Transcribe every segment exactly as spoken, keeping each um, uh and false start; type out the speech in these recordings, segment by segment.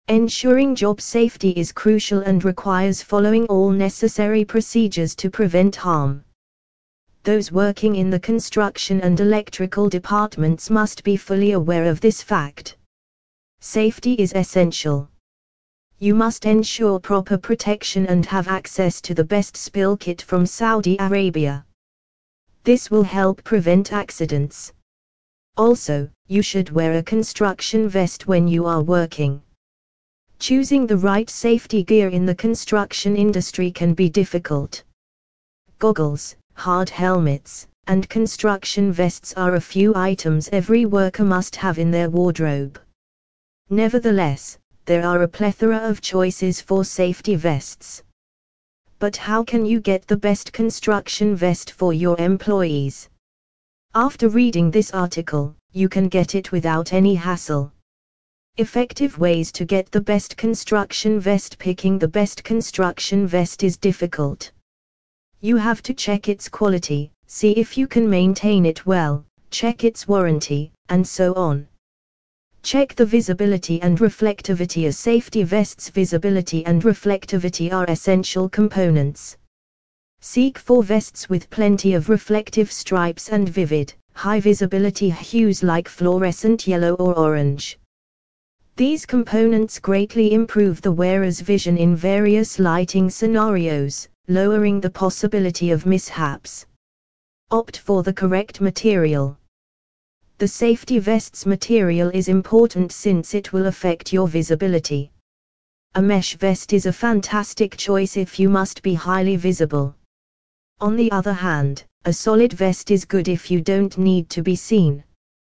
Ensuring job safety is crucial and requires following all necessary procedures to prevent harm. Those working in the construction and electrical departments must be fully aware of this fact. Safety is essential. You must ensure proper protection and have access to the best spill kit from Saudi Arabia. This will help prevent accidents. Also, you should wear a construction vest when you are working. Choosing the right safety gear in the construction industry can be difficult. Goggles, hard helmets, and construction vests are a few items every worker must have in their wardrobe. Nevertheless, there are a plethora of choices for safety vests. But how can you get the best construction vest for your employees? After reading this article, you can get it without any hassle. Effective ways to get the best construction vest. Picking the best construction vest is difficult. You have to check its quality, see if you can maintain it well, check its warranty, and so on. Check the visibility and reflectivity of safety vests. Visibility and reflectivity are essential components. Seek for vests with plenty of reflective stripes and vivid, high visibility hues like fluorescent yellow or orange. These components greatly improve the wearer's vision in various lighting scenarios, lowering the possibility of mishaps. Opt for the correct material. The safety vest's material is important since it will affect your visibility. A mesh vest is a fantastic choice if you must be highly visible. On the other hand, a solid vest is good if you don't need to be seen.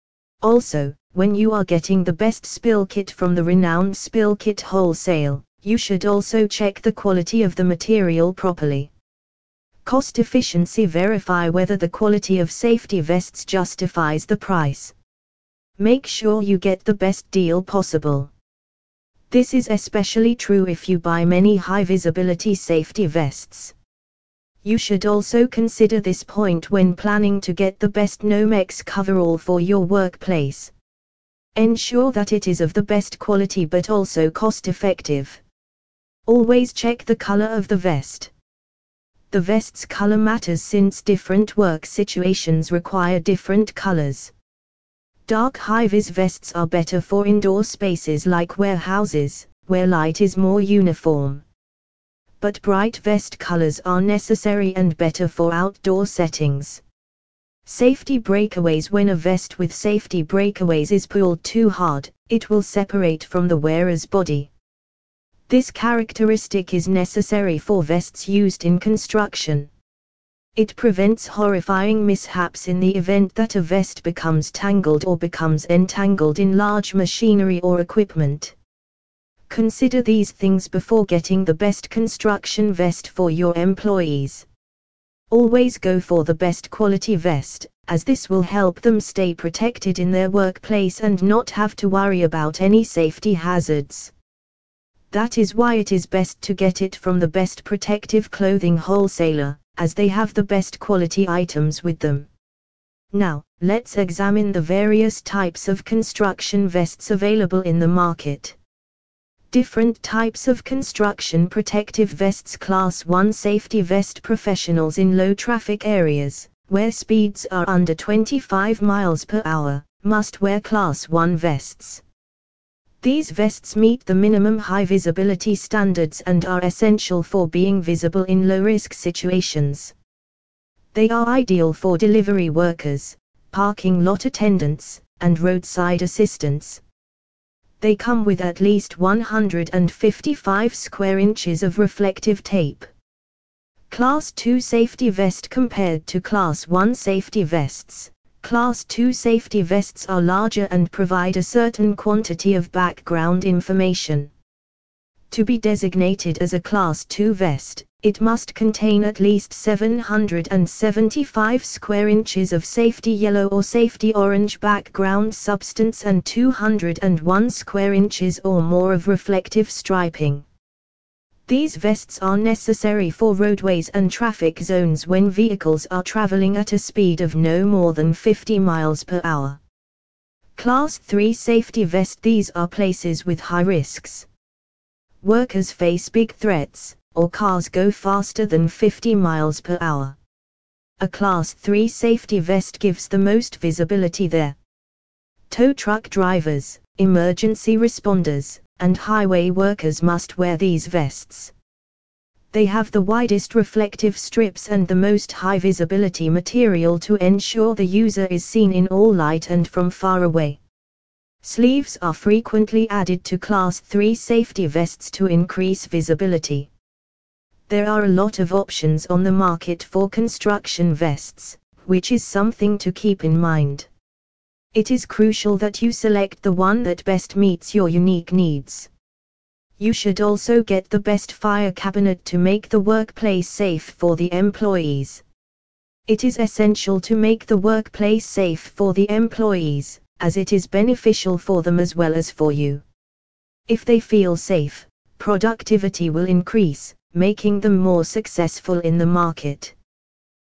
Also, when you are getting the best spill kit from the renowned Spill Kit Wholesale, you should also check the quality of the material properly. Cost efficiency. Verify whether the quality of safety vests justifies the price. Make sure you get the best deal possible. This is especially true if you buy many high visibility safety vests. You should also consider this point when planning to get the best Nomex coverall for your workplace. Ensure that it is of the best quality but also cost effective. Always check the color of the vest. The vest's color matters since different work situations require different colors. Dark high-vis vests are better for indoor spaces like warehouses, where light is more uniform. But bright vest colors are necessary and better for outdoor settings. Safety breakaways. When a vest with safety breakaways is pulled too hard, it will separate from the wearer's body. This characteristic is necessary for vests used in construction. It prevents horrifying mishaps in the event that a vest becomes tangled or becomes entangled in large machinery or equipment. Consider these things before getting the best construction vest for your employees. Always go for the best quality vest, as this will help them stay protected in their workplace and not have to worry about any safety hazards. That is why it is best to get it from the best protective clothing wholesaler, as they have the best quality items with them. Now, let's examine the various types of construction vests available in the market. Different types of construction protective vests. Class one safety vest. Professionals in low traffic areas, where speeds are under twenty-five miles per hour, must wear Class one vests. These vests meet the minimum high visibility standards and are essential for being visible in low-risk situations. They are ideal for delivery workers, parking lot attendants, and roadside assistants. They come with at least one hundred fifty-five square inches of reflective tape. Class two safety vest. Compared to Class one safety vests, Class two safety vests are larger and provide a certain quantity of background information. To be designated as a Class two vest, it must contain at least seven hundred seventy-five square inches of safety yellow or safety orange background substance and two hundred one square inches or more of reflective striping. These vests are necessary for roadways and traffic zones when vehicles are traveling at a speed of no more than fifty miles per hour. Class three safety vest. These are places with high risks. workers face big threats, or cars go faster than fifty miles per hour. A Class three safety vest gives the most visibility there. Tow truck drivers, emergency responders, and highway workers must wear these vests. They have the widest reflective strips and the most high visibility material to ensure the user is seen in all light and from far away. Sleeves are frequently added to Class three safety vests to increase visibility. There are a lot of options on the market for construction vests, which is something to keep in mind. It is crucial that you select the one that best meets your unique needs. You should also get the best fire cabinet to make the workplace safe for the employees. It is essential to make the workplace safe for the employees, as it is beneficial for them as well as for you. If they feel safe, productivity will increase, making them more successful in the market.